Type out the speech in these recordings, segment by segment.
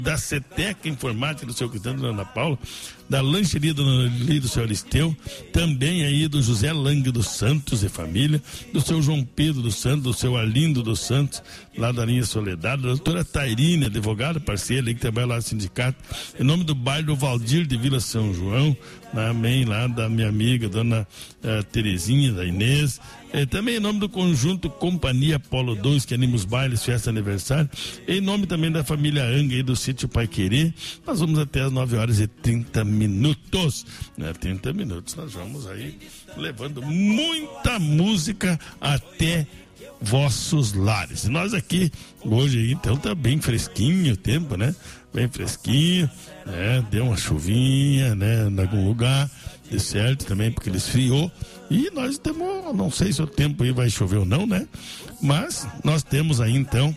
da CETEC Informática do seu Cristiano, da Ana Paula, da lancheria do seu Aristeu, também aí do José Lange dos Santos e família, do seu João Pedro dos Santos, do seu Arlindo dos Santos, lá da linha Soledade, da doutora Tairine, advogada parceira aí que trabalha lá no sindicato, em nome do bairro do Valdir de Vila São João, também lá da minha amiga, dona Terezinha, da Inês, também em nome do conjunto Companhia Polo 2, que anima os bailes, festa aniversário, em nome também da família Anga aí do sítio Pai Querer. Nós vamos até as 9h30, né? 30 minutos, nós vamos aí levando muita música até vossos lares. E nós aqui, hoje aí, então tá bem fresquinho o tempo, né? Bem fresquinho, né? Deu uma chuvinha, né? Em algum lugar, de certo também, porque ele esfriou. E nós temos, não sei se o tempo aí vai chover ou não, né? Mas nós temos aí então,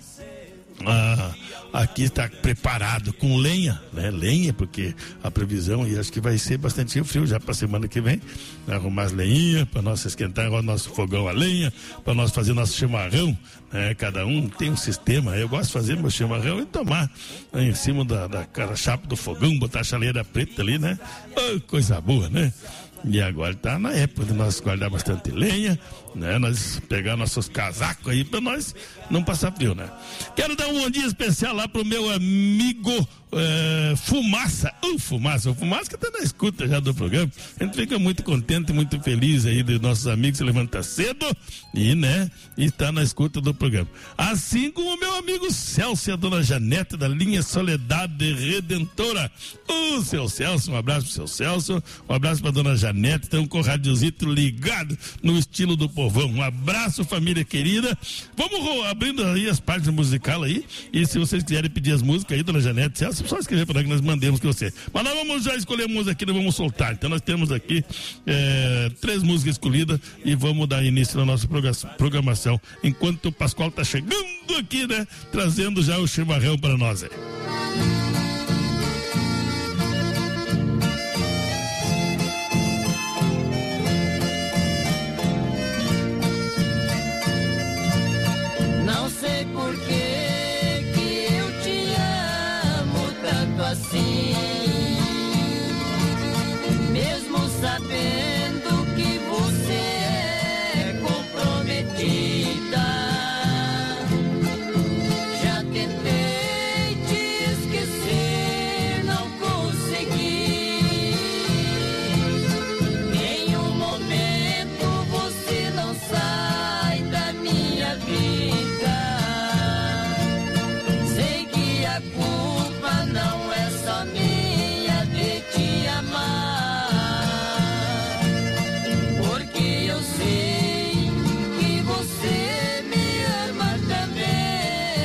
aqui está preparado com lenha, né? Lenha, porque a previsão, e acho que vai ser bastante frio já para semana que vem, né? Arrumar as lenhinhas para nós esquentar o nosso fogão a lenha, para nós fazer nosso chimarrão, né? Cada um tem um sistema. Eu gosto de fazer meu chimarrão e tomar, né? Em cima da chapa do fogão, botar a chaleira preta ali, né? Oh, coisa boa, né? E agora tá na época de nós guardar bastante lenha, né? Nós pegar nossos casacos aí pra nós não passar frio, né? Quero dar um bom dia especial lá pro meu amigo Fumaça. O Fumaça que tá na escuta já do programa. A gente fica muito contente, muito feliz aí dos nossos amigos se levantar cedo e, né? E tá na escuta do programa. Assim como o meu amigo Celso e a dona Janete da linha Soledade Redentora. O seu Celso, um abraço pro seu Celso, um abraço pra dona Janete, estão com o radiozito ligado no estilo do povão. Um abraço, família querida. Vamos abrindo aí as partes musicais aí, e se vocês quiserem pedir as músicas aí, dona Janete, Celso, só escrever para que nós mandemos que você. Mas nós vamos já escolher música aqui, nós vamos soltar. Então nós temos aqui 3 músicas escolhidas e vamos dar início na nossa programação, enquanto o Pascoal tá chegando aqui, né, trazendo já o chimarrão para nós aí. Não sei por que eu te amo tanto assim, mesmo sabendo que você é comprometida. Já tentei te esquecer, não consegui. Em um momento você não sai da minha vida. Sei que a culpa não é só minha de te amar, porque eu sei que você me ama também.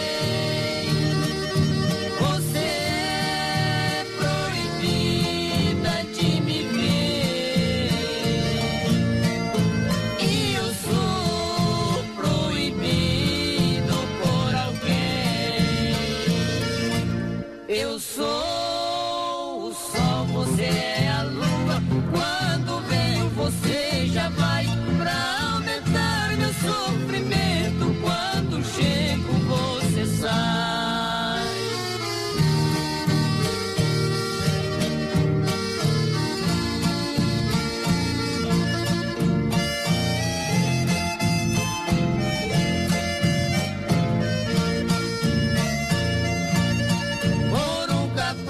Você é proibida de me ver e eu sou proibido por alguém. Eu sou o sol, você é a lua. Quando venho você já vai pra aumentar meu sofrimento. Quando chego você sai. Por um café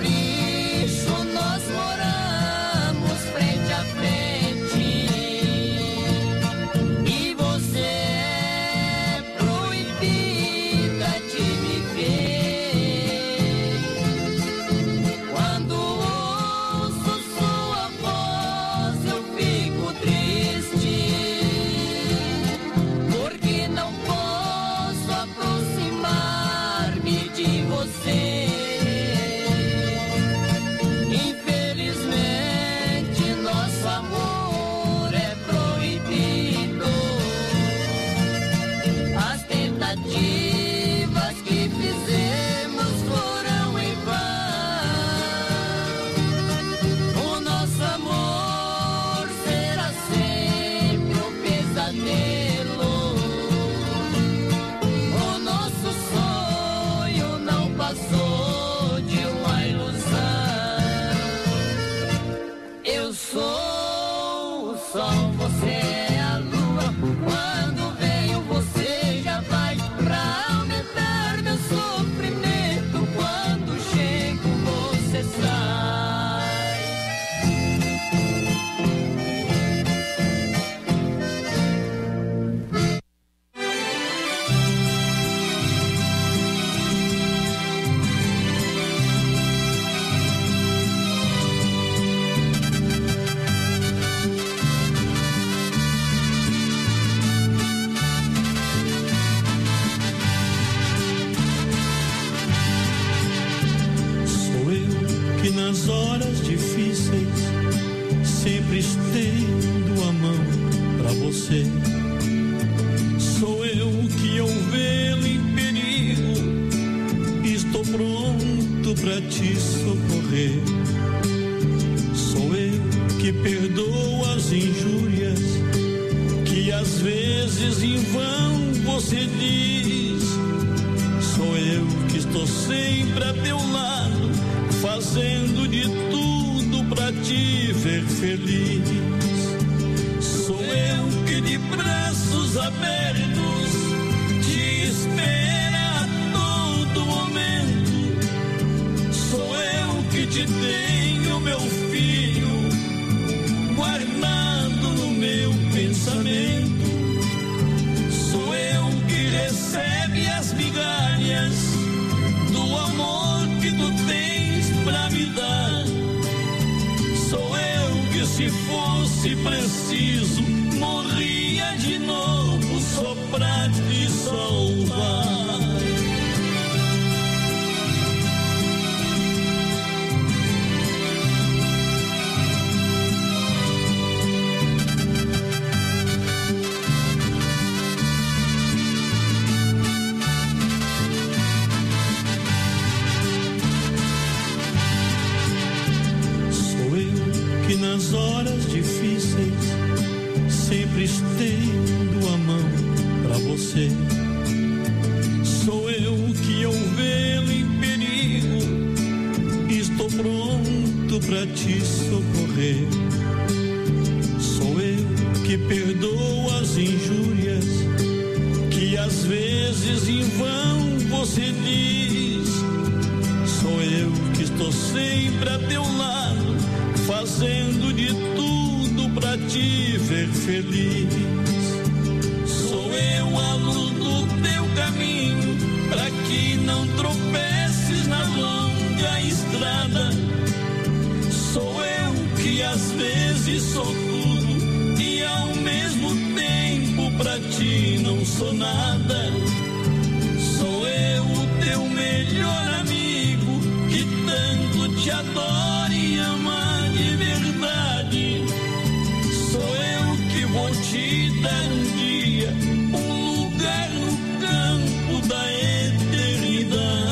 que nas horas difíceis sempre estendo a mão pra você. Sou eu que ao vê-lo em perigo estou pronto pra te socorrer. Sou eu que perdoo as injúrias que às vezes em vão você diz. Sou eu que estou sempre a teu lado, fazendo de tudo pra te ver feliz. Sou eu que de braços abertos te espera a todo momento. Sou eu que te tenho, meu filho, guardado no meu pensamento. Sou eu que recebe as migalhas do amor que tu tens pra me dar. Sou eu que, se fosse preciso, morria de novo só pra te salvar. Que nas horas difíceis sempre estendo a mão pra você. Sou eu que ao vê-lo em perigo estou pronto pra te socorrer. Sou eu que perdoo as injúrias que às vezes em vão você diz. Sou eu que estou sempre a teu lado, fazendo de tudo pra te ver feliz. Sou eu a luz do teu caminho, pra que não tropeces na longa estrada. Sou eu que às vezes sou tudo e ao mesmo tempo pra ti não sou nada. Sou eu o teu melhor amigo, que tanto te adora e ama de verdade. Sou eu que vou te dar um dia um lugar no campo da eternidade.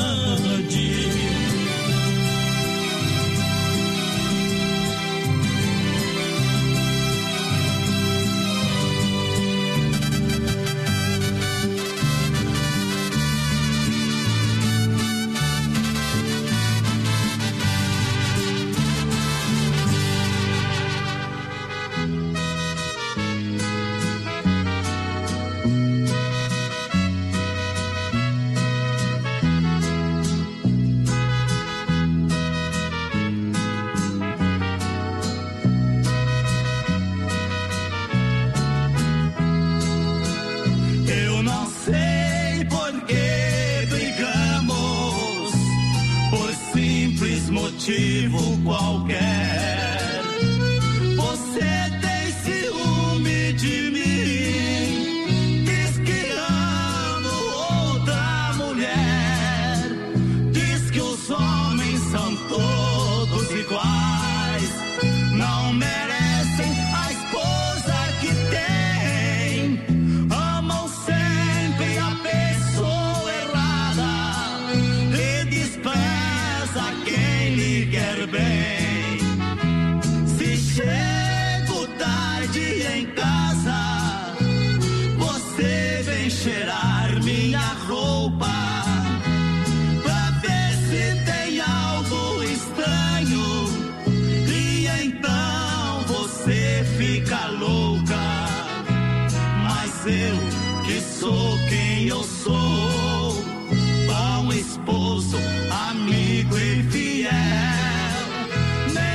Motivo qualquer, você tem ciúme de mim, diz que amo outra mulher, diz que os homens são todos iguais, não merecem a esposa que tem, amam sempre a pessoa errada, lhe despreza quem lhe quer bem. Se chego tarde em casa, você vem cheirar minha roupa, pra ver se tem algo estranho, e então você fica louca. Mas eu, que sou quem eu sou, bom esposo, amigo e fiel,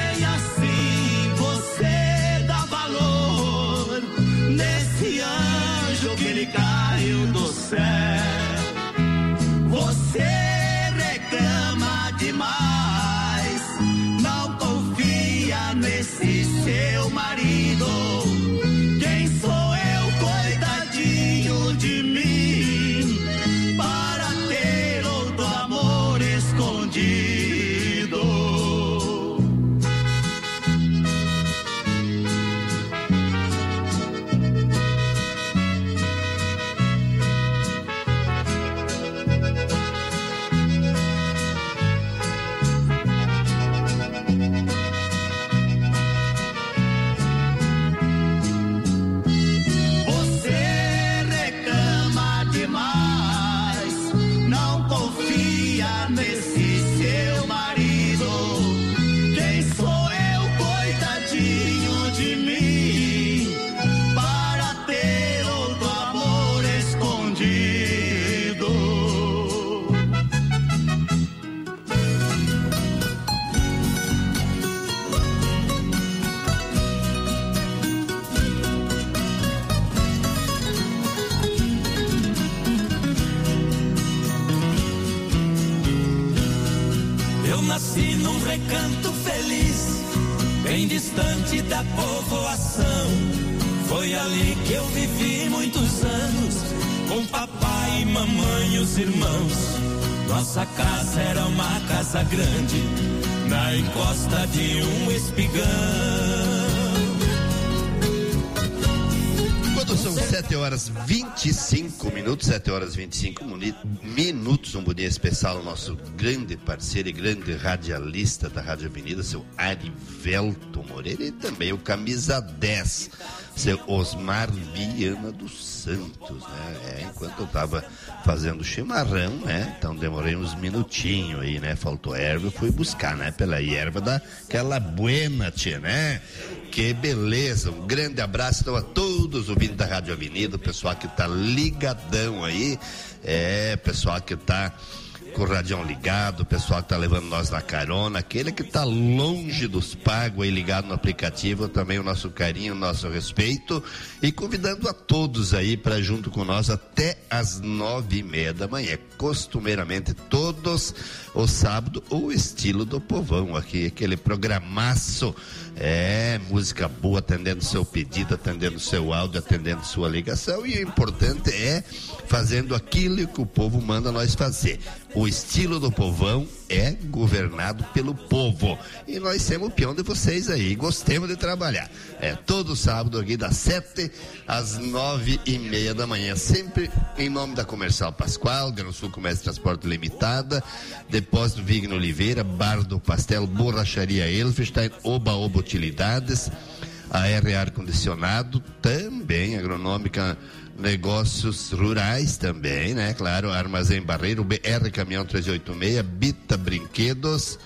nasci num recanto feliz, bem distante da povoação. Foi ali que eu vivi muitos anos, com papai, mamãe e os irmãos. Nossa casa era uma casa grande, na encosta de um espigão. Quando são 7h25, 7h25 minutos, um bom dia especial ao nosso grande parceiro e grande radialista da Rádio Avenida, seu Arivelto Moreira, e também o camisa 10, seu Osmar Viana dos Santos, né? Enquanto eu estava fazendo chimarrão, né? Então demorei uns minutinhos aí, né? Faltou erva, eu fui buscar, né? Pela erva daquela buena, tia, né? Que beleza, um grande abraço então a todos os ouvintes da Rádio Avenida, o pessoal que tá ligadão aí, pessoal que tá com o radião ligado, o pessoal que tá levando nós na carona, aquele que tá longe dos pagos aí ligado no aplicativo, também o nosso carinho, o nosso respeito, e convidando a todos aí para junto com nós até às 9h30 da manhã, costumeiramente todos os sábados, o estilo do povão aqui, aquele programaço, música boa, atendendo seu pedido, atendendo seu áudio, atendendo sua ligação, e o importante é fazendo aquilo que o povo manda nós fazer. O estilo do povão é governado pelo povo, e nós somos o peão de vocês aí, gostemos de trabalhar. Todo sábado aqui das 7 às 9h30 da manhã, sempre em nome da Comercial Pascoal, Grão Sul Comércio e Transporte Limitada, Depósito Vigno Oliveira, Bar do Pastel, Borracharia Elfenstein, Oba Utilidades, a R Ar Condicionado, também Agronômica Negócios Rurais também, né? Claro, Armazém Barreiro, BR Caminhão 386, Bita Brinquedos,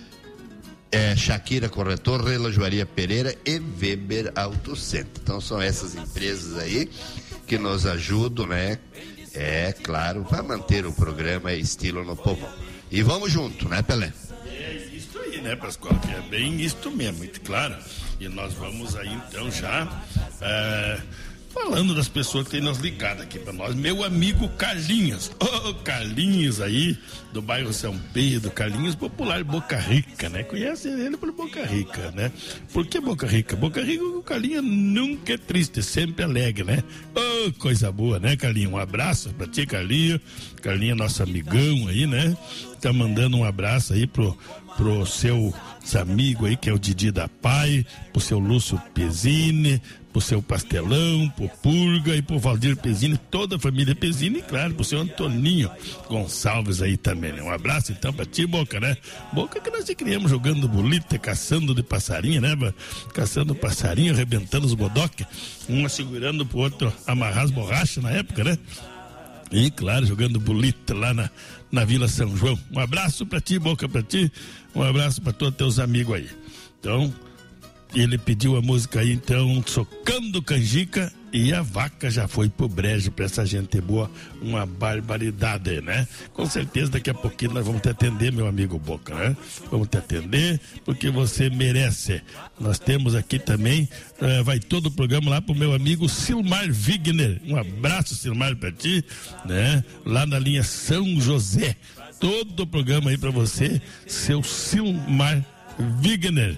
Shakira Corretor, Relojoaria Pereira e Weber Auto Center. Então são essas empresas aí que nos ajudam, né? Claro, para manter o programa Estilo no Povão. E vamos junto, né, Pelé? É isso aí, né, Pascoal? Que é bem isto mesmo, muito claro. E nós vamos aí então já falando das pessoas que tem nos ligado aqui para nós. Meu amigo Carlinhos, Carlinhos aí do bairro São Pedro, Carlinhos popular Boca Rica, né? Conhece ele por Boca Rica, né? Por que Boca Rica? Boca Rica, o Carlinhos nunca é triste, sempre alegre, né? Coisa boa, né, Carlinhos? Um abraço pra ti, Carlinhos. Carlinhos, nosso amigão aí, né? Tá mandando um abraço aí pro seu amigo aí, que é o Didi da Pai, pro seu Lúcio Pezzini, pro seu Pastelão, pro Purga e pro Valdir Pezzini, toda a família Pezzini, e claro, pro seu Antoninho Gonçalves aí também, né? Um abraço então pra ti, Boca, né? Boca que nós te criamos jogando bolita, caçando de passarinho, né? Caçando passarinho, arrebentando os bodoques, um segurando pro outro amarrar as borrachas na época, né? E claro, jogando bolita lá na Vila São João. Um abraço pra ti, Boca, pra ti. Um abraço pra todos teus amigos aí. Então, ele pediu a música aí, então, Socando Canjica, e a vaca já foi pro brejo pra essa gente boa, uma barbaridade, né? Com certeza daqui a pouquinho nós vamos te atender, meu amigo Boca, né? Vamos te atender, porque você merece. Nós temos aqui também, vai todo o programa lá pro meu amigo Silmar Wigner. Um abraço, Silmar, pra ti, né? Lá na linha São José. Todo o programa aí pra você, seu Silmar Wigner.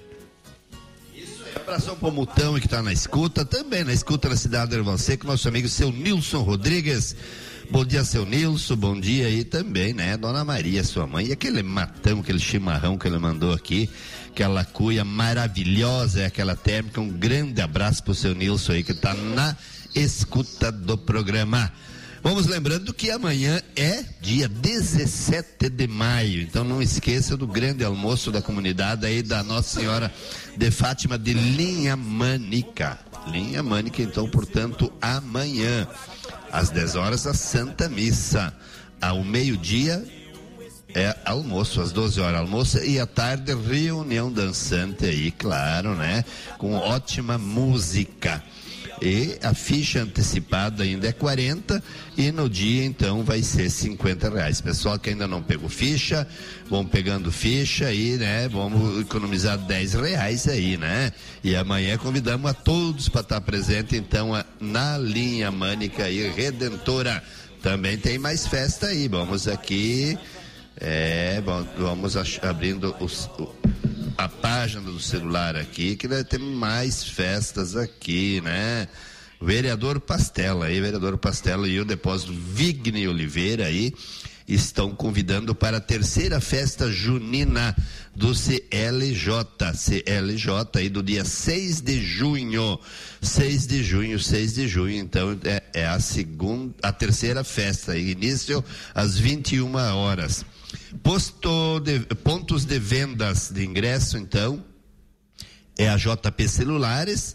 Abração pro Mutão que tá na escuta, também na escuta na cidade de Erval Seco, nosso amigo seu Nilson Rodrigues. Bom dia, seu Nilson, bom dia aí também, né? Dona Maria, sua mãe, e aquele matão, aquele chimarrão que ele mandou aqui, aquela cuia maravilhosa, aquela térmica, um grande abraço pro seu Nilson aí que tá na escuta do programa. Vamos lembrando que amanhã é dia 17 de maio, então não esqueça do grande almoço da comunidade aí da Nossa Senhora de Fátima de Linha Mânica, então, portanto, amanhã, às 10 horas, a Santa Missa, ao meio-dia, almoço, às 12 horas, almoço, e à tarde, reunião dançante aí, claro, né, com ótima música. E a ficha antecipada ainda é 40 e no dia então vai ser R$50. Pessoal que ainda não pegou ficha, vão pegando ficha aí, né? Vamos economizar R$10 aí, né? E amanhã convidamos a todos para estar presente então na Linha Mânica e Redentora. Também tem mais festa aí, vamos aqui Bom, vamos abrindo a página do celular aqui, que vai ter mais festas aqui, né? Vereador Pastela e o Depósito Vigne Oliveira aí estão convidando para a terceira festa junina do CLJ aí do dia 6 de junho, então é a terceira festa, início às 21 horas. Pontos de vendas de ingresso, então, é a JP Celulares,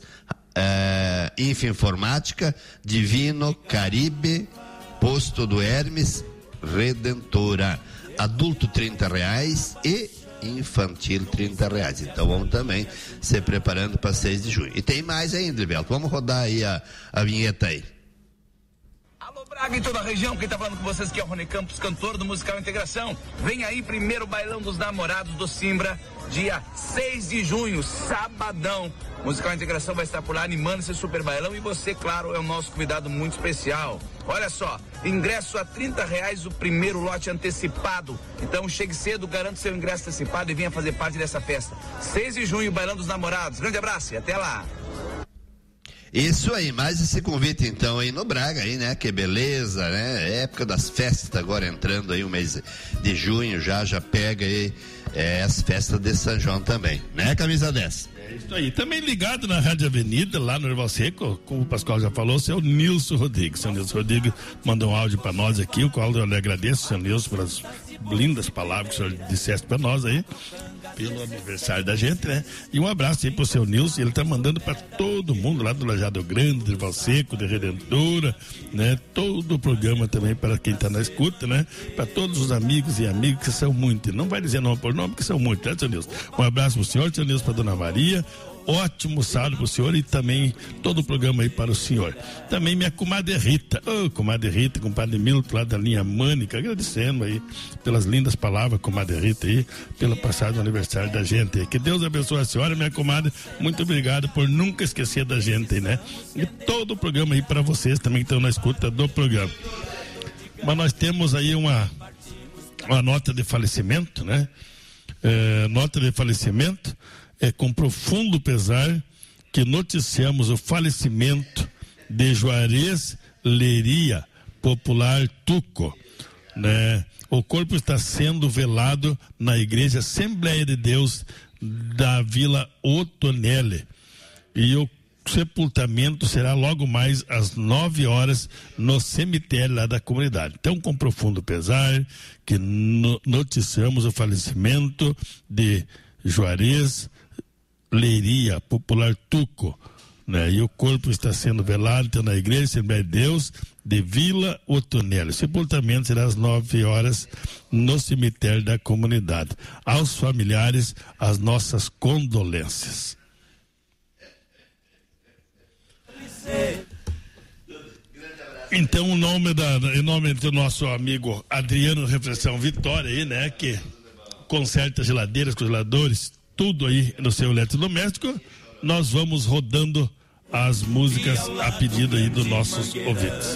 Infoinformática, Divino, Caribe, Posto do Hermes, Redentora. Adulto R$30 e infantil R$30. Então vamos também se preparando para 6 de junho. E tem mais ainda, Beto. Vamos rodar aí a vinheta aí. Alô, Braga e toda a região, quem tá falando com vocês aqui é o Rony Campos, cantor do Musical Integração. Vem aí, primeiro bailão dos namorados do Simbra, dia 6 de junho, sabadão. Musical Integração vai estar por lá animando esse super bailão e você, claro, é o nosso convidado muito especial. Olha só, ingresso a R$30 o primeiro lote antecipado. Então chegue cedo, garante seu ingresso antecipado e venha fazer parte dessa festa. 6 de junho, bailão dos namorados. Grande abraço e até lá. Isso aí, mais esse convite então aí no Braga aí, né? Que beleza, né? Época das festas agora entrando aí o mês de junho, já pega aí as festas de São João também, né? Camisa 10. É isso aí, também ligado na Rádio Avenida, lá no Erval Seco, como o Pascoal já falou, o seu Nilson Rodrigues. O seu Nilson Rodrigues mandou um áudio para nós aqui, o qual eu lhe agradeço, seu Nilson, pelas lindas palavras que o senhor disseste para nós aí, pelo aniversário da gente, né? E um abraço aí pro seu Nilson, ele tá mandando para todo mundo lá do Lajeado Grande, do Erval Seco, de Redentora, né? Todo o programa também para quem tá na escuta, né? Para todos os amigos e amigas que são muitos, não vai dizer nome por nome, que são muitos, né, seu Nilson? Um abraço pro senhor Nilson, para dona Maria. Ótimo sábado pro senhor e também todo o programa aí para o senhor. Também minha comadre Rita, comadre Rita, compadre Milton lá da linha Mânica, agradecendo aí pelas lindas palavras, comadre Rita aí, pelo passado aniversário da gente aí. Que Deus abençoe a senhora, minha comadre, muito obrigado por nunca esquecer da gente aí, né? E todo o programa aí para vocês também que estão na escuta do programa. Mas nós temos aí uma nota de falecimento, né? Nota de falecimento. É com profundo pesar que noticiamos o falecimento de Juarez Leria, popular Tuco, né? O corpo está sendo velado na Igreja Assembleia de Deus da Vila Otonele e o sepultamento será logo mais às 9 horas no cemitério lá da comunidade. Então, com profundo pesar que noticiamos o falecimento de Juarez Leiria, popular Tuco, né? E o corpo está sendo velado então, na Igreja Assembleia de Deus de Vila Otonele. O sepultamento será às 9 horas no cemitério da comunidade. Aos familiares, as nossas condolências. Então, em nome do nosso amigo Adriano Reflexão Vitória aí, né? Que conserta geladeiras, congeladores, tudo aí no seu eletrodoméstico, nós vamos rodando as músicas a pedido aí dos nossos ouvintes.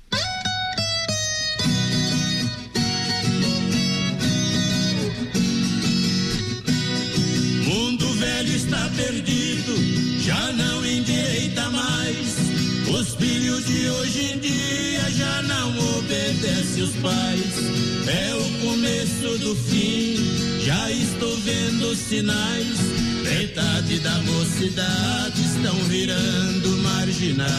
Mundo velho está perdido, já não endireita mais. Os filhos de hoje em dia já não obedecem os pais. É o começo do fim, já estou vendo sinais. Metade da mocidade estão virando marginais.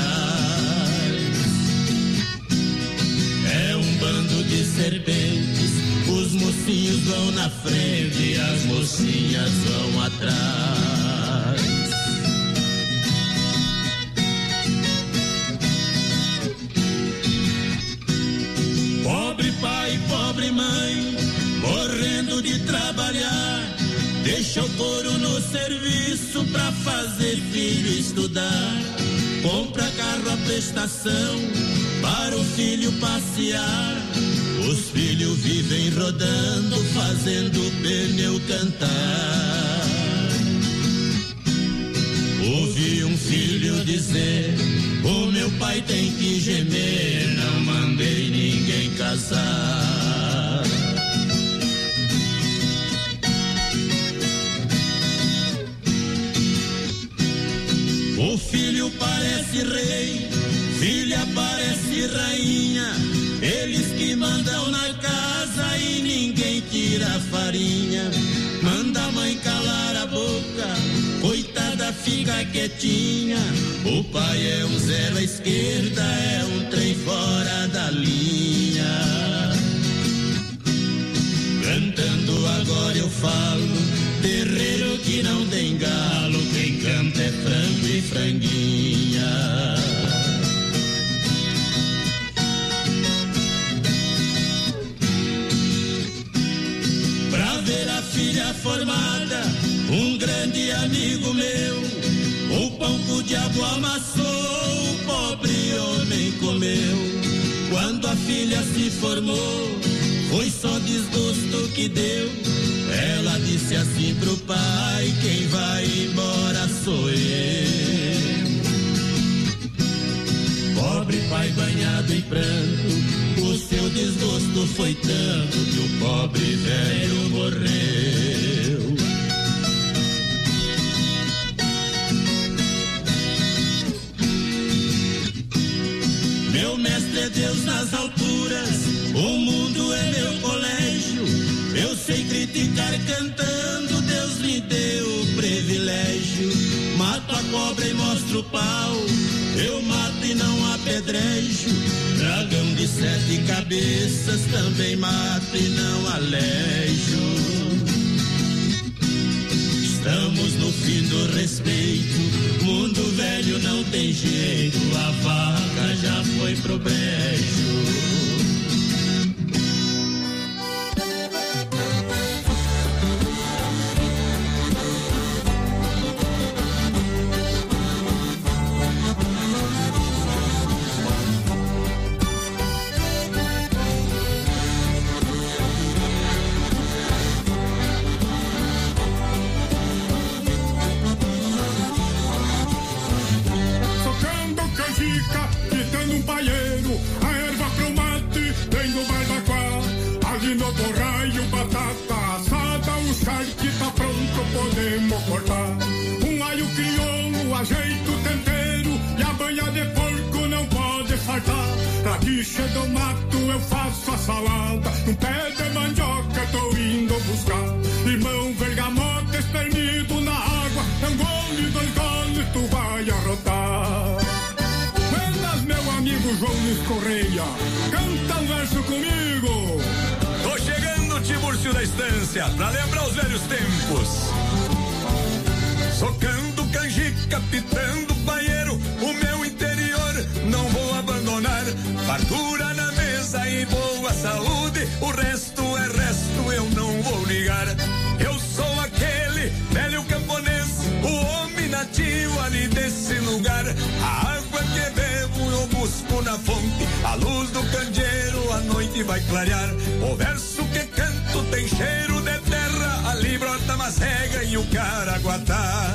É um bando de serpentes, os mocinhos vão na frente e as mocinhas vão atrás. Pobre pai, pobre mãe, morrendo de trabalhar, deixa o couro no serviço pra fazer filho estudar. Compra carro à prestação para o filho passear. Os filhos vivem rodando, fazendo o pneu cantar. Ouvi um filho dizer: o meu pai tem que gemer, não mandei ninguém casar. O filho parece rei, filha parece rainha. Eles que mandam na casa e ninguém tira a farinha. Manda a mãe calar a boca, coitada fica quietinha. O pai é um zero à esquerda, é um trem fora da linha. Cantando agora eu falo, terreiro que não tem galo, quem canta é frango e franguinha. Pra ver a filha formada, um grande amigo meu, o pão que o diabo amassou, o pobre homem comeu. Quando a filha se formou, foi só desgosto que deu. Ela disse assim pro pai: quem vai embora sou eu. Pobre pai banhado em pranto, o seu desgosto foi tanto que o pobre velho morreu. Meu mestre é Deus nas alturas, o mundo é meu colégio. Eu sei criticar cantando, Deus me deu o privilégio. Mato a cobra e mostro o pau, eu mato e não apedrejo. Dragão de 7 cabeças também mato e não alejo. Estamos no fim do respeito, mundo velho não tem jeito, a vaca já foi pro brejo. Podemos cortar um alho crioulo, ajeito tempero e a banha de porco não pode faltar. Pra guiche do mato eu faço a salada, um pé de mandioca tô indo buscar. Limão, bergamota, espremido na água, um gole, 2 goles, tu vai arrotar. Buenas, meu amigo João Luiz Correia, canta um verso comigo. Tô chegando, Tiburcio da Estância, pra lembrar os velhos tempos. Socando canjica, pitando paieiro, o meu interior não vou abandonar. Fartura na mesa e boa saúde, o resto é resto, eu não vou ligar. Eu sou aquele velho camponês, o homem nativo ali desse lugar. A água que bebo eu busco na fonte, a luz do candeeiro a noite vai clarear. O verso que canto tem cheiro de terra, ali brota macega e o caraguatá.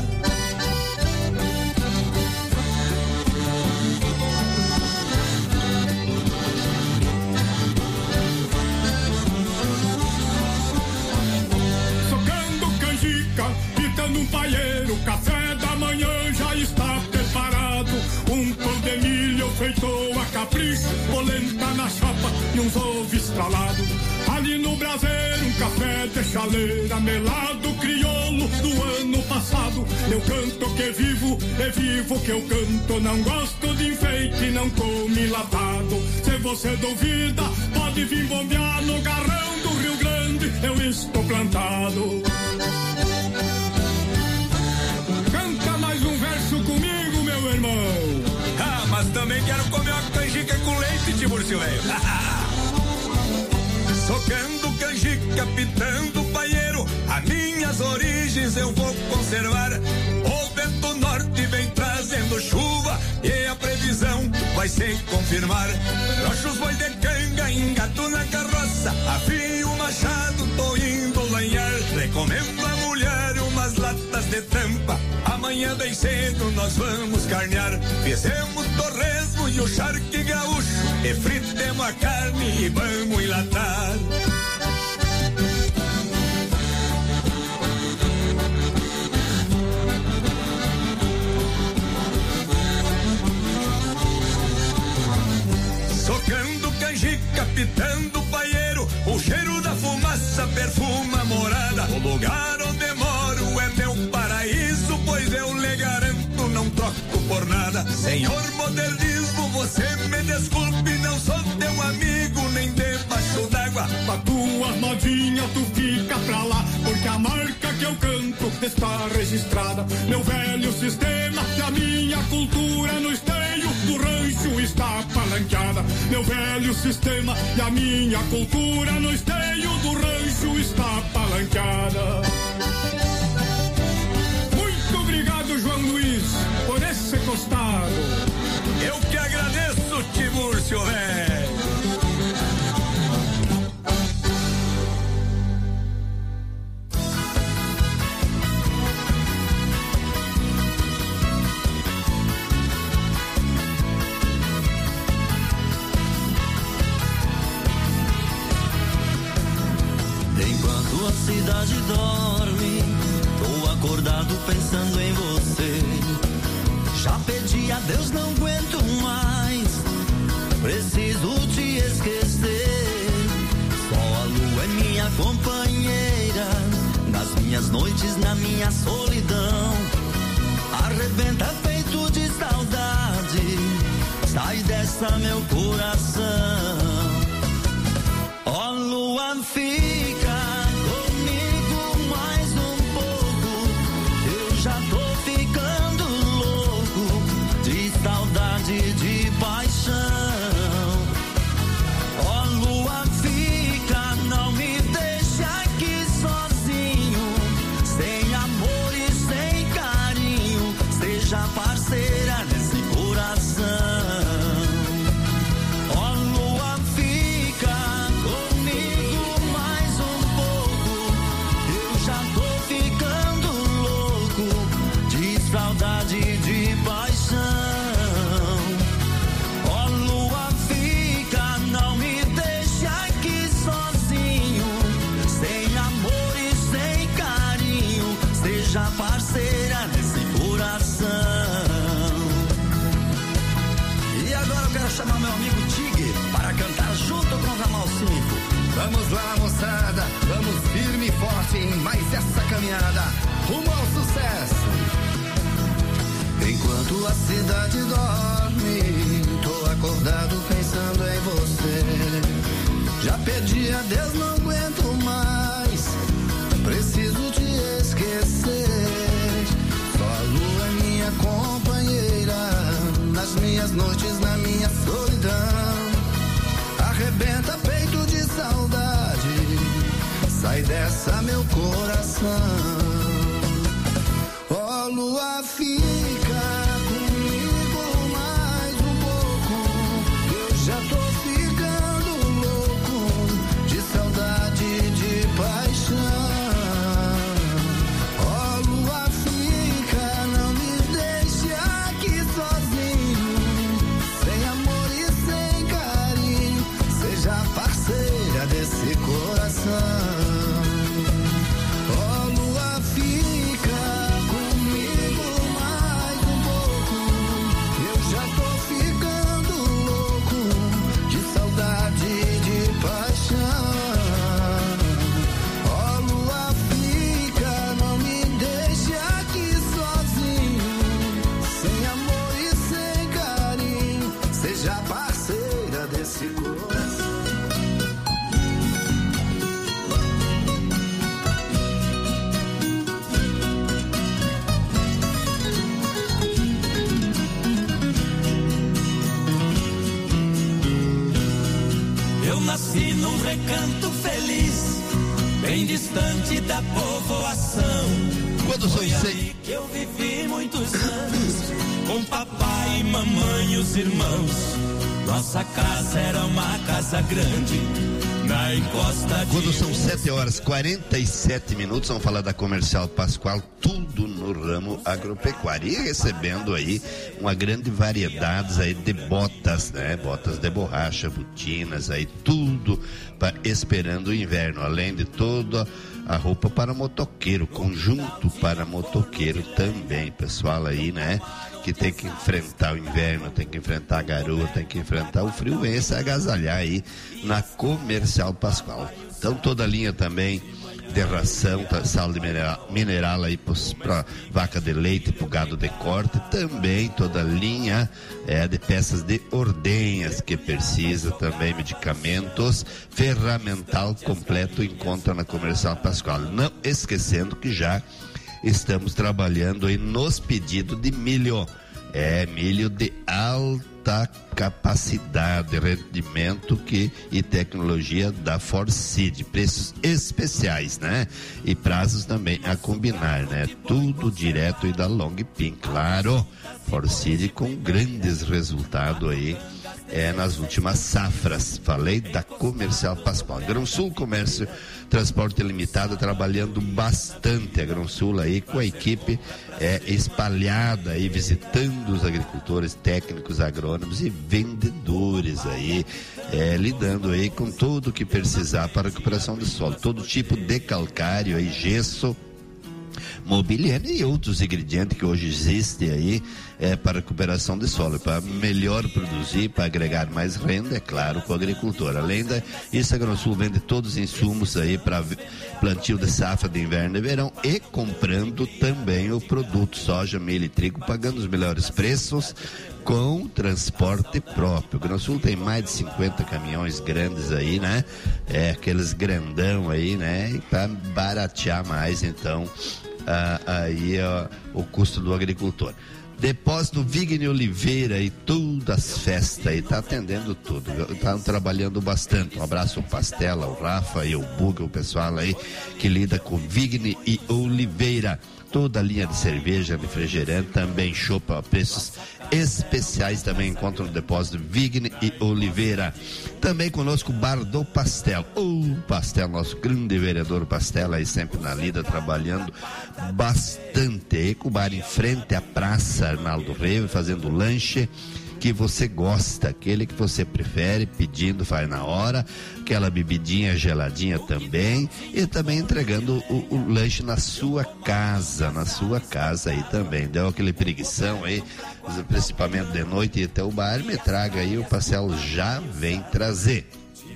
Socando canjica, pitando um paieiro, café da manhã já está preparado. Um pão de milho feito a capricho, polenta na chapa e uns ovos estralados. Ali no braseiro um café de chaleira, melado crioulo do ano passado. Eu canto que vivo, é vivo que eu canto, não gosto de enfeite, não como enlatado. Se você duvida, pode vir bombear no garrão do Rio Grande, eu estou plantado. Canta mais um verso comigo, meu irmão. Ah, mas também quero comer uma canjica com leite, Tiburcio velho. Socando canjica, pitando paieiro, as minhas origens eu vou conservar. O vento norte vem trazendo chuva e a previsão vai se confirmar. Rocho os boi de canga, engato na carroça, afio o machado, tô indo lanhar. Recomendo a mulher umas latas de tampa, amanhã bem cedo nós vamos carnear. Fizemos torresmo e o charque gaúcho, e fritemos a carne e vamos enlatar. Senhor modernismo, você me desculpe, não sou teu amigo, nem debaixo d'água. A tua modinha tu fica pra lá, porque a marca que eu canto está registrada. Meu velho sistema e a minha cultura no esteio do rancho está palanqueada. Meu velho sistema e a minha cultura no esteio do rancho está palanqueada. Muito obrigado, João Luiz, por esse costado. Eu que agradeço, Timúrcio, velho. Enquanto a cidade dorme, tô acordado pensando em você. Já pedi a Deus, não aguento mais, preciso te esquecer. Só a lua é minha companheira, nas minhas noites, na minha solidão. Arrebenta peito de saudade, sai dessa meu coração. Ó lua, fica comigo mais um pouco, eu já tô ficando louco de saudade, de paixão. Ó lua, fica, não me deixa aqui sozinho, sem amor e sem carinho, seja parceira nesse coração. Ó lua, fica comigo mais um pouco, eu já tô ficando louco de saudade, de paixão. Ó lua, fica, não me deixa aqui sozinho, sem amor e sem carinho, seja parceira nesse coração. E agora eu quero chamar meu amigo Tigre para cantar junto com o Ramal 5. Vamos lá, moçada, vamos firme e forte em mais essa caminhada rumo ao sucesso. Enquanto a cidade dorme, tô acordado pensando em você. Já pedi a Deus, não aguento mais, preciso te esquecer. Só a lua é minha companheira, nas minhas noites, na minha solidão. Arrebenta peito de saudade, sai dessa meu coração. Ó lua, fica comigo mais um pouco, eu já tô ficando louco de saudade, de paixão. Ó lua, fica, não me deixe aqui sozinho, sem amor e sem carinho, seja parceira desse coração. Ó lua, fica comigo mais um pouco, eu já tô ficando louco de saudade, de paixão. Ó lua, fica, não me deixe aqui sozinho, sem amor e sem carinho, seja parceira desse coração. Eu nasci num recanto feliz, bem distante da povoação. Quando são Foi ali que eu vivi muitos anos, com papai e mamãe e os irmãos. Nossa casa era uma casa grande, na encosta de... Quando são 7h47, vamos falar da Comercial Pascoal, tudo no ramo agropecuário. E recebendo aí uma grande variedade aí de botas, né? Botas de borracha, botinas, aí tudo esperando o inverno, além de toda a roupa para motoqueiro, conjunto para motoqueiro também, pessoal aí, né? Que tem que enfrentar o inverno, tem que enfrentar a garoa, tem que enfrentar o frio, esse agasalhar aí na Comercial Pascoal. Então toda a linha também de ração, sal de mineral aí para vaca de leite, para o gado de corte, também toda a linha de peças de ordenhas que precisa, também medicamentos, ferramental completo encontra na Comercial Pascoal. Não esquecendo que já estamos trabalhando aí nos pedidos de milho. Milho de alta capacidade, rendimento e tecnologia da Forseed, preços especiais, né? E prazos também a combinar, né? Tudo direto e da Long Pin, claro. Forseed com grandes resultados aí nas últimas safras. Falei da Comercial Pascoal. Grão Sul Comércio Transporte Limitado trabalhando bastante. A Grão Sul aí com a equipe espalhada aí, visitando os agricultores, técnicos, agrônomos e vendedores aí, lidando aí com tudo que precisar para a recuperação do solo, todo tipo de calcário aí, gesso, mobiliário e outros ingredientes que hoje existem aí para recuperação de solo, para melhor produzir, para agregar mais renda, é claro, com o agricultor. Além disso, a Grão Sul vende todos os insumos aí para plantio de safra de inverno e verão e comprando também o produto soja, milho e trigo, pagando os melhores preços com transporte próprio. O Grão Sul tem mais de 50 caminhões grandes aí, né? Aqueles grandão aí, né? E para baratear mais, então, o custo do agricultor. Depósito Vigni Oliveira e todas as festas aí, tá atendendo tudo, tá trabalhando bastante. Um abraço ao Pastela, ao Rafa e ao Buga, o pessoal aí que lida com Vigni e Oliveira. Toda a linha de cerveja, refrigerante, também chopp a preços especiais, também encontra no depósito Vigni e Oliveira. Também conosco o Bar do Pastel. O Pastel, nosso grande vereador Pastel aí sempre na lida, trabalhando bastante. E com o bar em frente à Praça Arnaldo Reve, fazendo lanche que você gosta, aquele que você prefere, pedindo, faz na hora, aquela bebidinha geladinha também, e também entregando o lanche na sua casa aí também. Deu aquele preguição aí, principalmente de noite, e até o bar, me traga aí, o Pastel já vem trazer.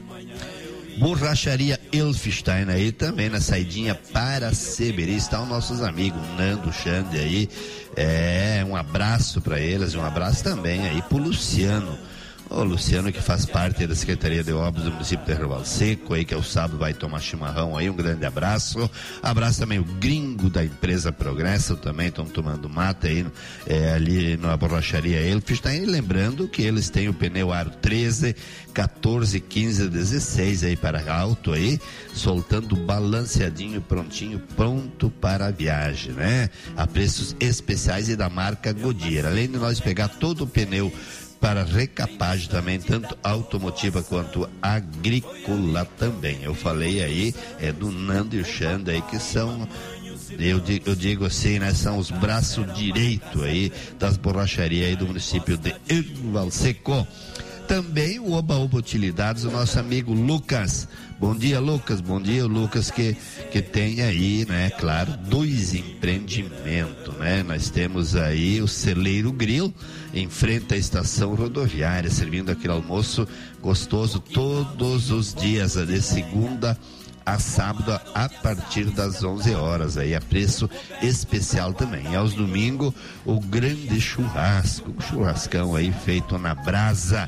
Borracharia Elfstein aí também na saidinha para Seberi, estão nossos amigos Nando, Xande aí, um abraço para eles, um abraço também aí pro Luciano, o Luciano que faz parte da Secretaria de Obras do município de Rio Grande do Sul aí, que é o sábado vai tomar chimarrão aí, um grande abraço. Abraço também o gringo da empresa Progresso, também estão tomando mate aí ali na borracharia Elfstein, lembrando que eles têm o pneu aro 13, 14, 15, 16 aí para alto aí, soltando balanceadinho, prontinho, pronto para a viagem, né? A preços especiais e da marca Goodyear. Além de nós pegar todo o pneu para recapagem também, tanto automotiva quanto agrícola também. Eu falei aí, do Nando e o Xande aí, que são, eu digo assim, né, são os braços direitos aí das borracharias aí do município de Valseco. Também o Oba Oba Utilidades, o nosso amigo Lucas. Bom dia, Lucas. Bom dia, o Lucas que tem aí, né, claro, 2 empreendimentos, né? Nós temos aí o Celeiro Grill, em frente à estação rodoviária, servindo aquele almoço gostoso todos os dias, de segunda a sábado, a partir das 11 horas, aí a preço especial também. E aos domingos, o grande churrasco, um churrascão aí feito na brasa,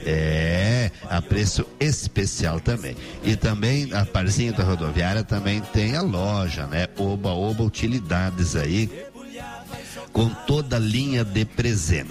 a preço especial também. E também a parzinha da rodoviária também tem a loja, né? Oba Oba Utilidades aí, com toda a linha de presente,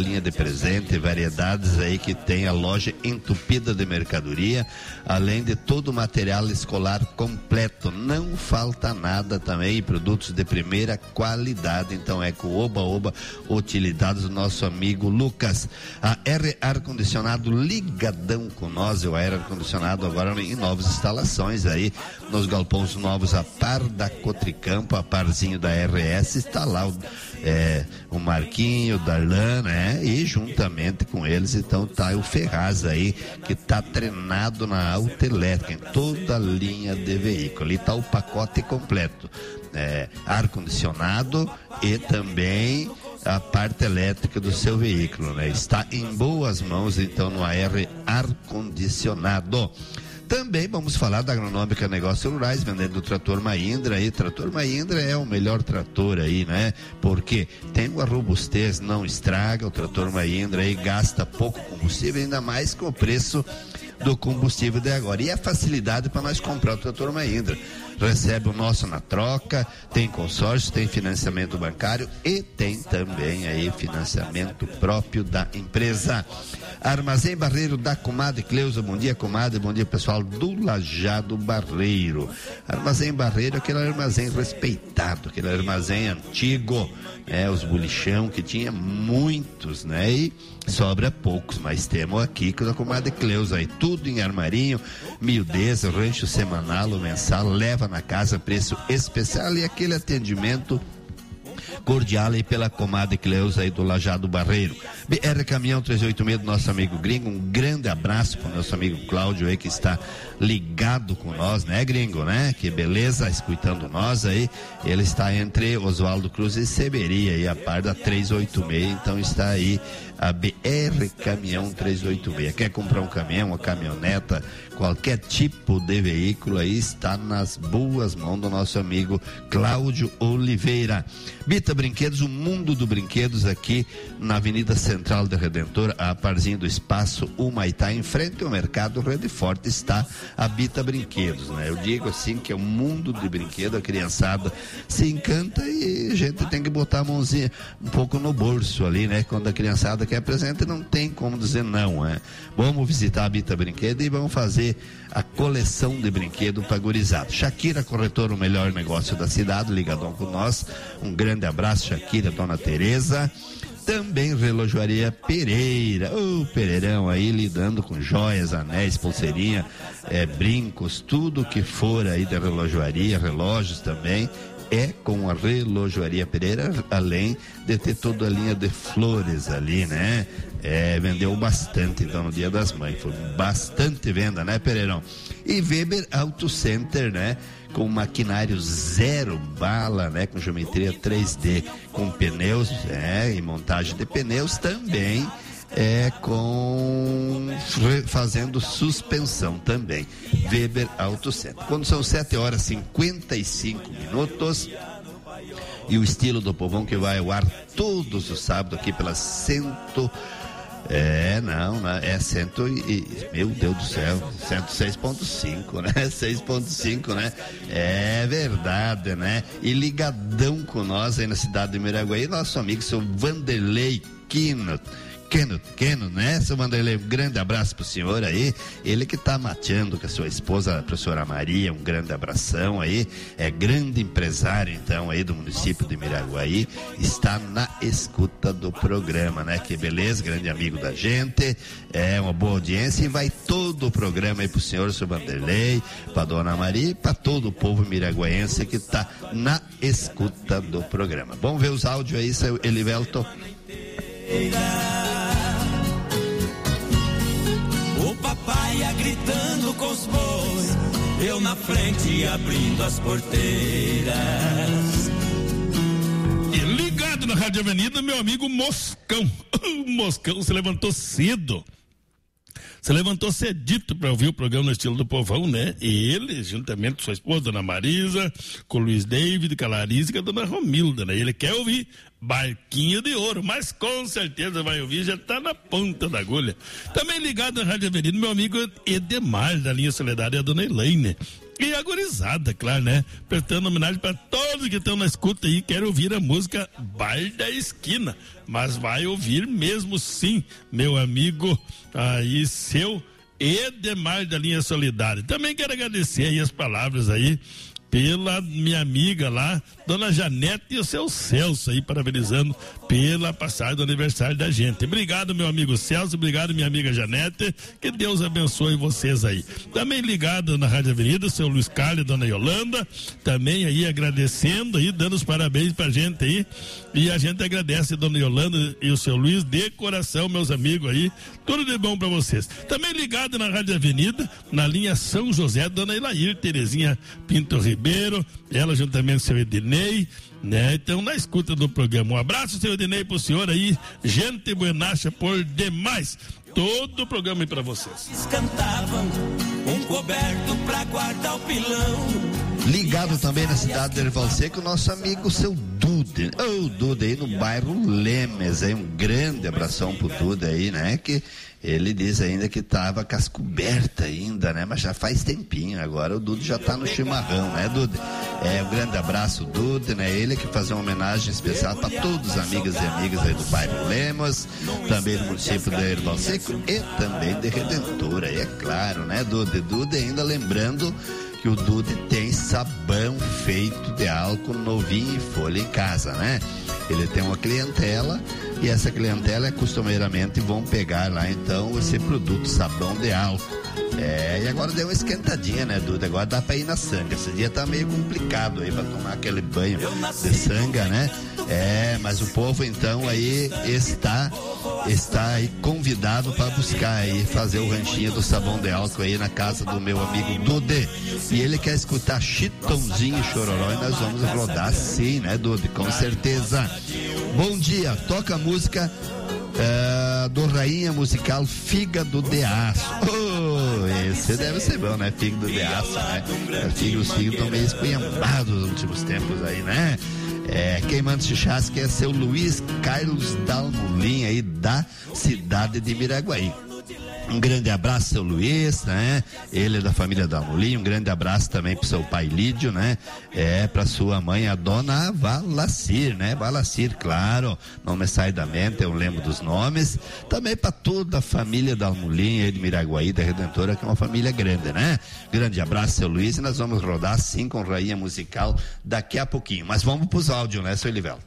variedades aí que tem a loja entupida de mercadoria, além de todo o material escolar completo, não falta nada também, produtos de primeira qualidade. Então é com o Oba Oba Utilidades, o nosso amigo Lucas. A R Ar-Condicionado ligadão com nós, o ar-condicionado agora em novas instalações aí, nos galpões novos, a par da Cotricampo, a parzinho da RS, está lá o Marquinho, o Darlan, né? E juntamente com eles, então, tá o Ferraz aí, que tá treinado na autoelétrica, em toda a linha de veículo. Ali tá o pacote completo, ar-condicionado e também a parte elétrica do seu veículo, né? Está em boas mãos, então, no AR Ar-Condicionado. Também vamos falar da Agronômica Negócios Rurais, vendendo o trator Mahindra aí. Trator Mahindra é o melhor trator aí, né? Porque tem uma robustez, não estraga. O trator Mahindra aí gasta pouco combustível, ainda mais com o preço do combustível de agora. E a facilidade para nós comprar o trator Mahindra. Recebe o nosso na troca, tem consórcio, tem financiamento bancário e tem também aí financiamento próprio da empresa. Armazém Barreiro da comadre Cleusa. Bom dia, comadre. Bom dia, pessoal do Lajado Barreiro. Armazém Barreiro, aquele armazém respeitado, aquele armazém antigo, os bolichão que tinha muitos, né? E sobra poucos, mas temos aqui com a comadre Cleusa aí, tudo em armarinho, miudez, rancho semanal ou mensal, leva na casa, preço especial e aquele atendimento cordial aí pela comadre Cleusa aí do Lajado Barreiro. BR Caminhão 386 do nosso amigo Gringo, um grande abraço para o nosso amigo Cláudio aí que está ligado com nós, né, Gringo, né? Que beleza, escutando nós aí. Ele está entre Oswaldo Cruz e Seberia aí, a par da 386, então está aí a BR Caminhão 386. Quer comprar um caminhão, uma caminhoneta, qualquer tipo de veículo aí, está nas boas mãos do nosso amigo Cláudio Oliveira. Bita Brinquedos, o mundo do brinquedos aqui na Avenida Central do Redentor, a parzinho do Espaço Humaitá, em frente ao Mercado Rede Forte, está a Bita Brinquedos, né? Eu digo assim que é um mundo de brinquedo, a criançada se encanta e a gente tem que botar a mãozinha um pouco no bolso ali, né? Quando a criançada quer presente, não tem como dizer não, né? Vamos visitar a Bita Brinquedo e vamos fazer a coleção de brinquedo para gurizada. Shakira Corretor, o melhor negócio da cidade, ligadão com nós. Um grande abraço, Shakira, dona Tereza. Também Relojoaria Pereira, o Pereirão aí lidando com joias, anéis, pulseirinha, brincos, tudo que for aí da relojoaria, relógios também, é com a Relojoaria Pereira, além de ter toda a linha de flores ali, né? Vendeu bastante, então, no Dia das Mães, foi bastante venda, né, Pereirão? E Weber Auto Center, né? Com maquinário zero bala, né? Com geometria 3D, com pneus, e montagem de pneus também, fazendo suspensão também. Weber Auto Center. Quando são 7h55, e o estilo do povão que vai ao ar todos os sábados aqui pela meu Deus do céu, 106.5, né? 6.5, né? É verdade, né? E ligadão com nós aí na cidade de Miraguaí, nosso amigo, seu Vanderlei Keno, né? Seu Vanderlei, um grande abraço pro senhor aí, ele que tá mateando com a sua esposa, a professora Maria, um grande abração aí, grande empresário então aí do município de Miraguaí, está na escuta do programa, né? Que beleza, grande amigo da gente, uma boa audiência, e vai todo o programa aí pro senhor, seu Vanderlei, pra dona Maria e pra todo o povo miraguaense que tá na escuta do programa. Vamos ver os áudios aí, seu Elivelto. O papai ia gritando com os bois, eu na frente abrindo as porteiras. E ligado na Rádio Avenida, meu amigo Moscão. O Moscão se levantou cedo. Você levantou cedito para ouvir o programa no estilo do povão, né? E ele, juntamente com sua esposa, dona Marisa, com o Luiz David, com a Larissa e com a dona Romilda, né? Ele quer ouvir Barquinho de Ouro, mas com certeza vai ouvir, já tá na ponta da agulha. Também ligado na Rádio Avenida, meu amigo Edemar, da linha Soledade, e a dona Elaine. E a gurizada, claro, né? Prestando homenagem para todos que estão na escuta aí, quero ouvir a música Bar da Esquina, mas vai ouvir mesmo sim, meu amigo aí, seu Edemar da linha Solidária. Também quero agradecer aí as palavras aí pela minha amiga lá, dona Janete, e o seu Celso aí, parabenizando pela passagem do aniversário da gente. Obrigado, meu amigo Celso, obrigado, minha amiga Janete, que Deus abençoe vocês aí. Também ligado na Rádio Avenida, seu Luiz Carlos e dona Yolanda, também aí agradecendo aí, dando os parabéns pra gente aí, e a gente agradece, dona Yolanda e o seu Luiz, de coração, meus amigos aí, tudo de bom pra vocês. Também ligado na Rádio Avenida, na linha São José, dona Elair Terezinha Pinto Ribeiro, ela juntamente com o seu Ednei, né? Então, na escuta do programa, um abraço, seu Ednei, pro senhor aí, gente buenacha por demais, todo o programa aí pra vocês. Cantavam um coberto pra guardar o pilão. Ligado também na cidade de Erval Seco, o nosso amigo seu Dude. O Dude aí no bairro Lemes, aí um grande abração pro Dude aí, né? Que ele diz ainda que tava com as cobertas ainda, né? Mas já faz tempinho, agora o Dude já tá no chimarrão, né, Dude? Um grande abraço, Dude, né? Ele que faz uma homenagem especial para todos os amigos e amigas aí do bairro Lemos, também do município de Erval Seco e também de Redentor, aí é claro, né, Dude? Dude ainda lembrando que o Dude tem sabão feito de álcool novinho em folha em casa, né? Ele tem uma clientela e essa clientela costumeiramente vão pegar lá então esse produto sabão de álcool. E agora deu uma esquentadinha, né, Duda? Agora dá pra ir na sanga. Esse dia tá meio complicado aí pra tomar aquele banho de sanga, né? Mas o povo então aí está aí convidado para buscar aí, fazer o ranchinho do sabão de álcool aí na casa do meu amigo Dude. E ele quer escutar Chitãozinho e Chororó e nós vamos rodar sim, né, Dude? Com certeza. Bom dia, toca a música do Rainha Musical Fígado de Aço. Esse deve ser bom, né? Fígado de Aço, né? Os fígados estão meio esculhambados nos últimos tempos aí, né? Quem manda esse chasque é seu Luiz Carlos Dalmolin aí da cidade de Miraguaí. Um grande abraço, seu Luiz, né? Ele é da família Dalmolin. Um grande abraço também pro seu pai Lídio, né? Pra sua mãe, a dona Valacir, né? Valacir, claro, não me sai da mente, eu lembro dos nomes. Também para toda a família Dalmolin aí de Miraguaí, da Redentora, que é uma família grande, né? Grande abraço, seu Luiz, e nós vamos rodar sim com Rainha Musical daqui a pouquinho. Mas vamos pros áudios, né, seu Elivelto?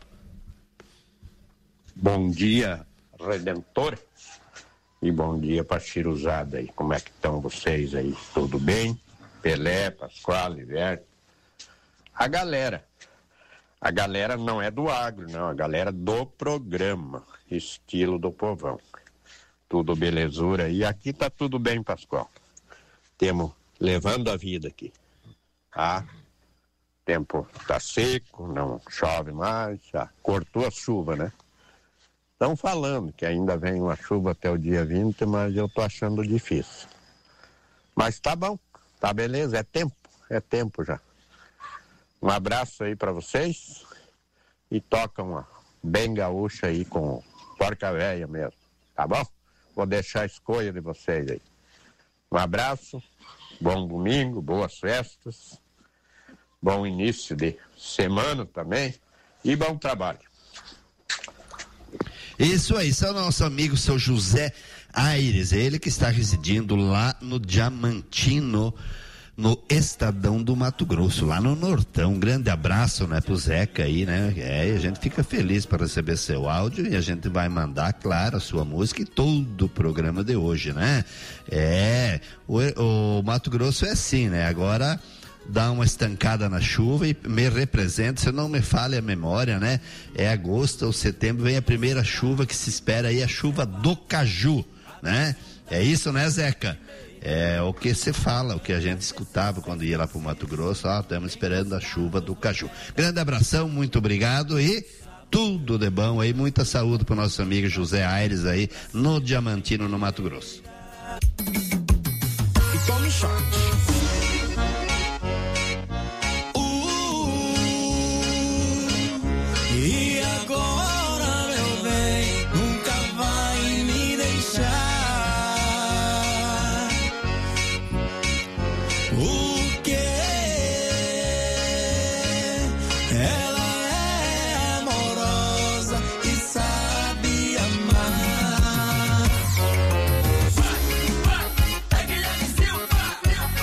Bom dia, Redentor. E bom dia para Chiruzada aí, como é que estão vocês aí? Tudo bem? Pelé, Pascoal, Iverto. A galera não é do agro, não, a galera do programa, estilo do povão. Tudo belezura, e aqui tá tudo bem, Pascoal. Temos levando a vida aqui, tá? Tempo tá seco, não chove mais, já cortou a chuva, né? Estão falando que ainda vem uma chuva até o dia 20, mas eu tô achando difícil. Mas tá bom, tá beleza, é tempo já. Um abraço aí para vocês e toca uma bem gaúcha aí com porca véia mesmo, tá bom? Vou deixar a escolha de vocês aí. Um abraço, bom domingo, boas festas, bom início de semana também e bom trabalho. Isso aí, esse é o nosso amigo, seu José Aires, ele que está residindo lá no Diamantino, no Estadão do Mato Grosso, lá no Nortão. Um grande abraço, né, pro Zeca aí, né? A gente fica feliz para receber seu áudio e a gente vai mandar, claro, a sua música e todo o programa de hoje, né? O Mato Grosso é assim, né? Agora dá uma estancada na chuva e me representa, se não me falha a memória, né? Agosto ou setembro vem a primeira chuva que se espera aí, a chuva do caju, né? É isso, né, Zeca? É o que se fala, o que a gente escutava quando ia lá pro Mato Grosso, estamos esperando a chuva do caju. Grande abração, muito obrigado e tudo de bom aí, muita saúde pro nosso amigo José Aires aí no Diamantino, no Mato Grosso. E tome shot. E agora, meu bem, nunca vai me deixar. O que? Ela é amorosa e sabe amar. É Guilherme Silva.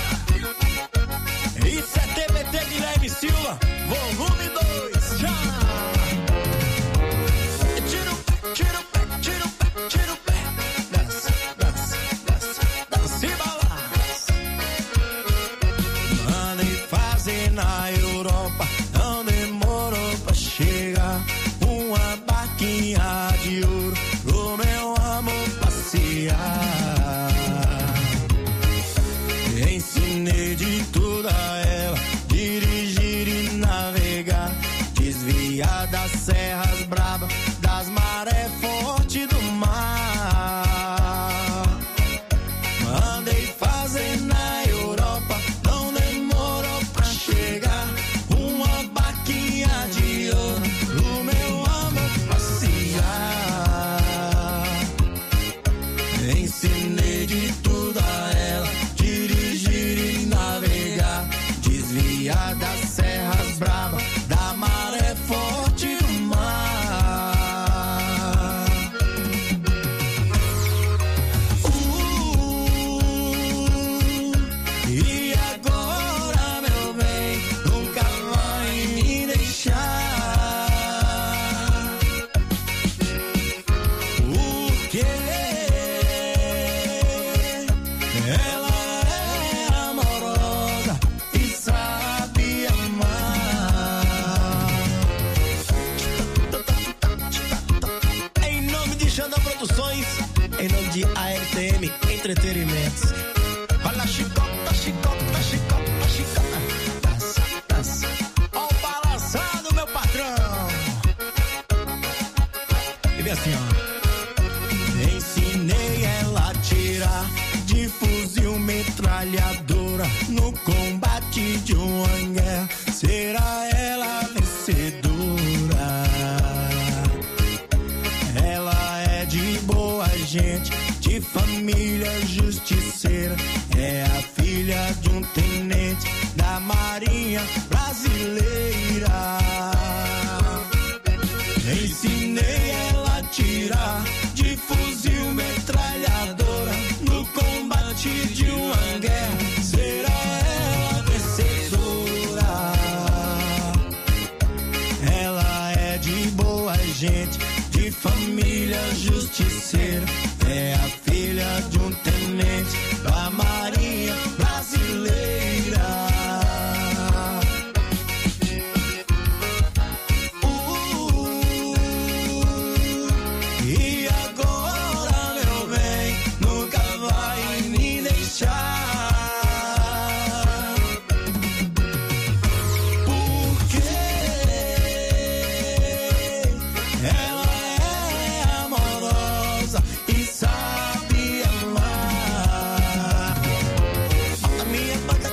Isso é TBT Guilherme Silva, volume 2, já. Tira o pé, dança e balança. Mandei fazer na Europa, não demorou pra chegar. Uma barquinha de ouro pro meu amor passear. Ensinei de tudo a ela, dirigir e navegar, desviar das serras bravas, das marés fortes do mar. Mandei fazer na Europa, Entretenimentos. Olha a chicota, chicota, chicota, chicota. Dança. Ó o balançado, meu patrão. E vem assim, ó. Ensinei ela a tirar de fuzil metralhadora no combate de uma guerra. Será ela vencedora? Ela é de boa gente, de família justiceira. É a filha de um tenente da Marinha Brasileira. Ensinei ela a tirar de fuzil metralhadora no combate de uma guerra. Será ela vencedora? Ela é de boa gente, de família justiceira. É a filha de um tenente da Marinha Brasileira. E agora, meu bem, nunca vai me deixar. Porque ela é amorosa e sabe amar. Bota minha banda,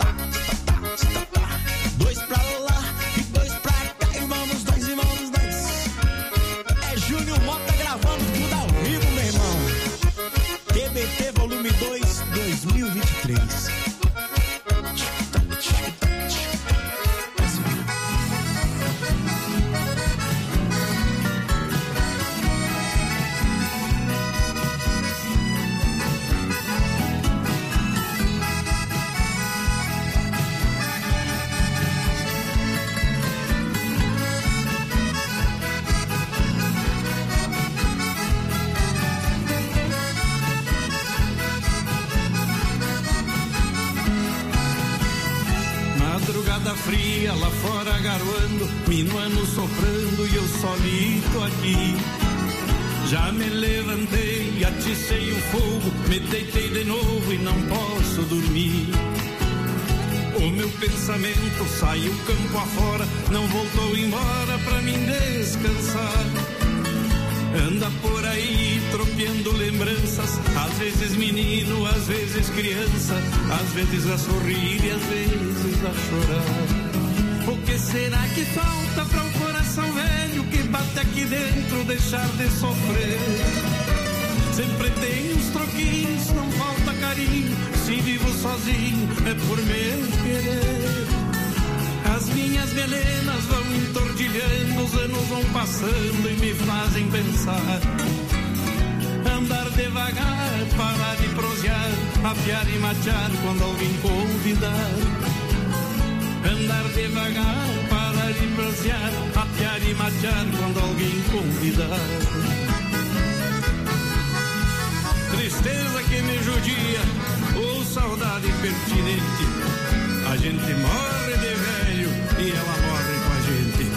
dois pra lá e dois pra cá. E vamos nós, e vamos nós. É Júnior Mota gravando tudo ao vivo, meu irmão. TBT volume 2, 2023. Madrugada fria, lá fora garoando, minuano soprando e eu solito aqui. Já me levantei, aticei o fogo, me deitei de novo e não posso dormir. O meu pensamento saiu campo afora, não voltou embora pra mim descansar. Anda por aí tropeando lembranças, às vezes menino, às vezes criança, às vezes a sorrir e às vezes a chorar. O que será que falta para um coração velho que bate aqui dentro deixar de sofrer? Sempre tem uns troquinhos, não falta carinho, se vivo sozinho é por meu querer. As minhas melenas vão entordilhando, os anos vão passando e me fazem pensar. Andar devagar, parar de prosear, afiar e matear quando alguém convidar. Andar devagar, parar de prosear, afiar e matear quando alguém convidar. Tristeza que me judia, ou saudade pertinente. A gente morre de velho e ela morre com a gente.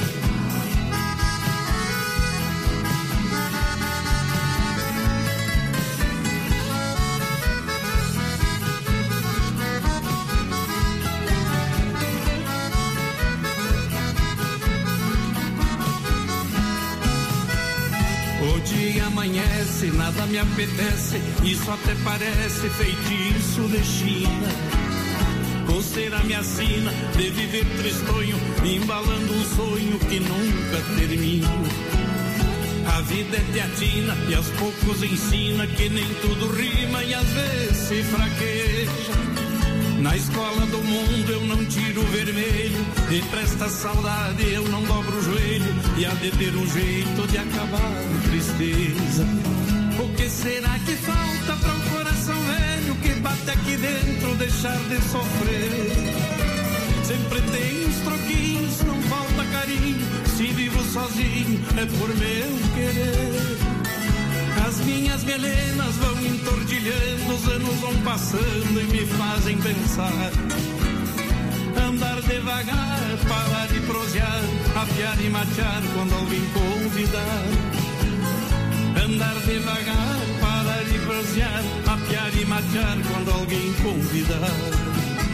O dia amanhece, nada me apetece, isso até parece feitiço de China. Coceira me assina de viver tristonho, embalando um sonho que nunca termina. A vida é teatina e aos poucos ensina que nem tudo rima e às vezes se fraqueja. Na escola do mundo eu não tiro o vermelho, e pra esta saudade eu não dobro o joelho, e há de ter um jeito de acabar a tristeza. O que será que falta pra um coração velho que bate aqui dentro deixar de sofrer? Sempre tem uns troquinhos, não falta carinho, se vivo sozinho é por meu querer. As minhas melenas vão entordilhando, os anos vão passando e me fazem pensar. Andar devagar, parar de prosear, afiar e matear quando alguém convidar. Andar devagar, parar de prosear, afiar e matear quando alguém convidar.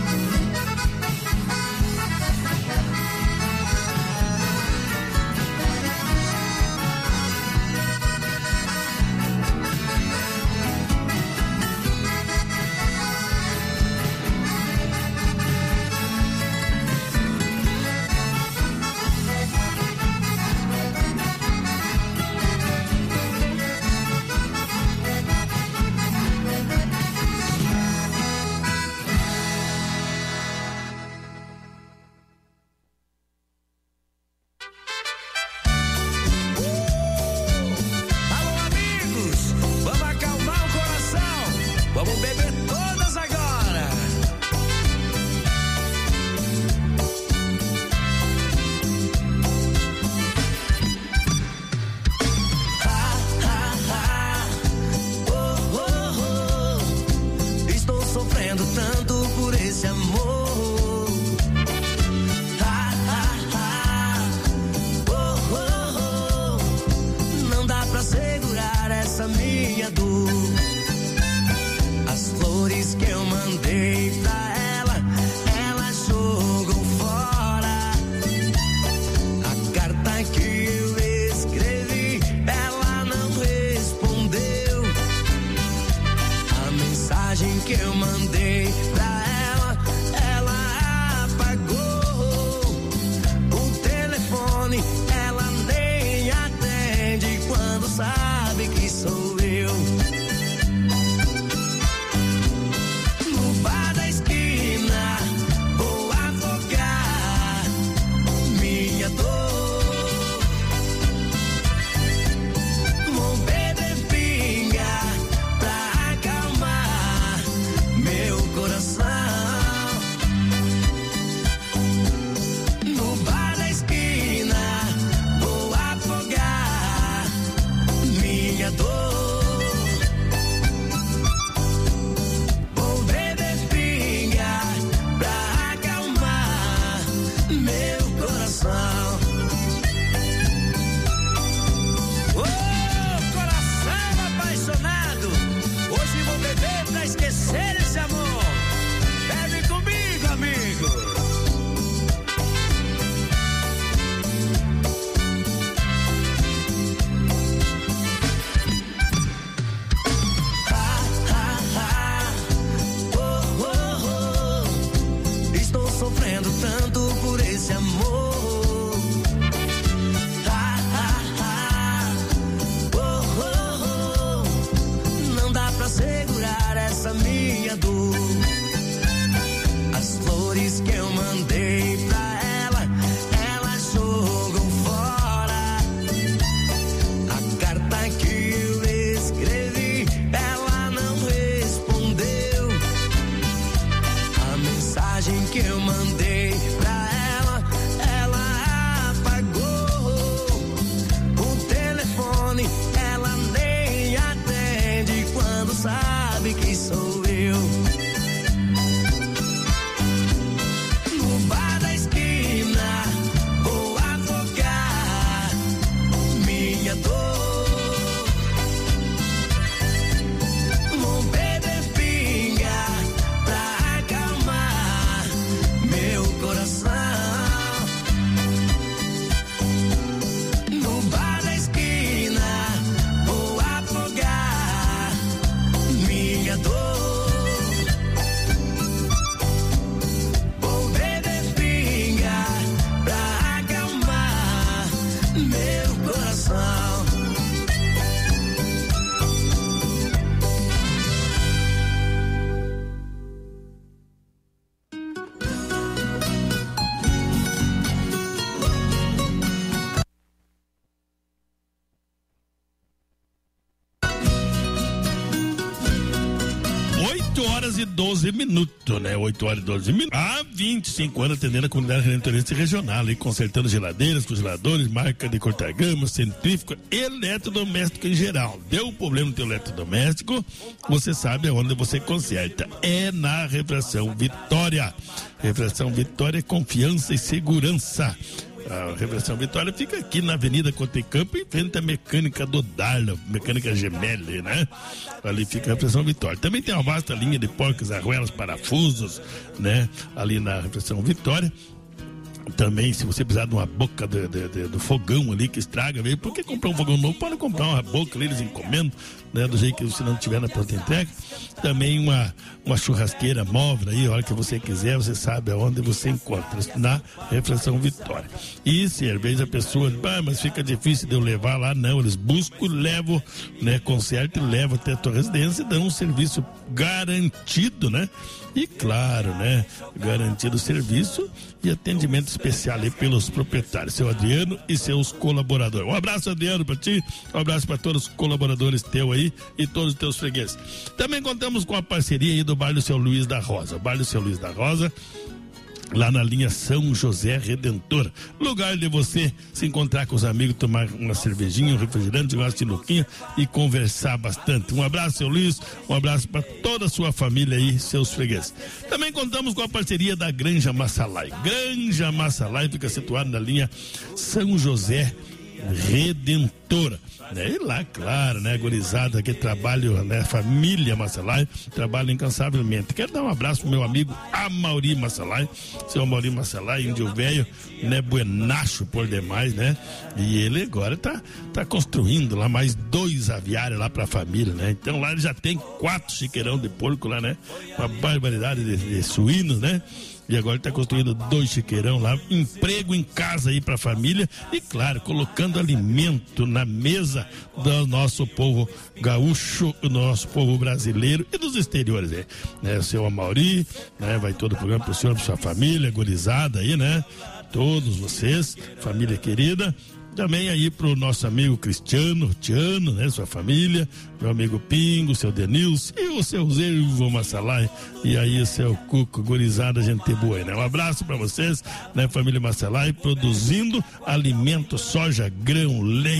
horas e 12 minutos, né? 8 horas e 12 minutos. Há 25 anos atendendo a comunidade redentorista regional, aí, consertando geladeiras, congeladores, marca de cortar-grama, centrífuga, eletrodoméstico em geral. Deu problema no teu eletrodoméstico, você sabe aonde você conserta. É na Refração Vitória. Refração Vitória é confiança e segurança. A Refeição Vitória fica aqui na Avenida Cotecampo, em frente à Mecânica do Darla, Mecânica Gemelli, né? Ali fica a Refeição Vitória. Também tem uma vasta linha de porcas, arruelas, parafusos, né? Ali na Refeição Vitória. Também, se você precisar de uma boca do fogão ali que estraga, veio, por que comprar um fogão novo? Pode comprar uma boca ali, eles encomendam, né? Do jeito que você não tiver na pronta entrega. Também uma churrasqueira móvel aí, a hora que você quiser, você sabe aonde você encontra, na Refeição Vitória. E se às vezes a pessoa, mas fica difícil de eu levar lá, não, eles buscam, levam, né? Consertam e levam até a tua residência e dão um serviço garantido, né? E claro, né? Garantido o serviço e atendimento especial aí pelos proprietários, seu Adriano e seus colaboradores. Um abraço, Adriano, para ti, um abraço para todos os colaboradores teus aí e todos os teus fregueses. Também contamos com a parceria aí do bairro Seu Luís da Rosa. O bairro Seu Luís da Rosa, lá na linha São José Redentor, lugar de você se encontrar com os amigos, tomar uma cervejinha, um refrigerante, uma sinuquinha e conversar bastante. Um abraço, seu Luiz, um abraço para toda a sua família aí, seus fregueses. Também contamos com a parceria da Granja Massalai. Granja Massalai fica situada na linha São José Redentora, né? E lá, claro, né, gurizada que trabalha, né, família Massalai, trabalha incansavelmente. Quero dar um abraço pro meu amigo Amauri Massalai, seu Amauri Massalai, índio velho, né, buenacho por demais, né? E ele agora tá construindo lá mais 2 aviários lá pra família, né? Então lá ele já tem 4 chiqueirão de porco lá, né? Uma barbaridade de suínos, né? E agora está construindo 2 chiqueirão lá, emprego em casa aí para a família e, claro, colocando alimento na mesa do nosso povo gaúcho, do nosso povo brasileiro e dos exteriores, né? O seu Amauri, né? Vai todo o programa pro senhor, pra sua família, gurizada aí, né? Todos vocês, família querida. Também aí pro nosso amigo Cristiano, Tiano, né? Sua família, meu amigo Pingo, seu Denilson e o seu Zervo Massalai, e aí o seu Cuco, gurizada, gente boa, né? Um abraço para vocês, né? Família Massalai, produzindo alimento, soja, grão, leite,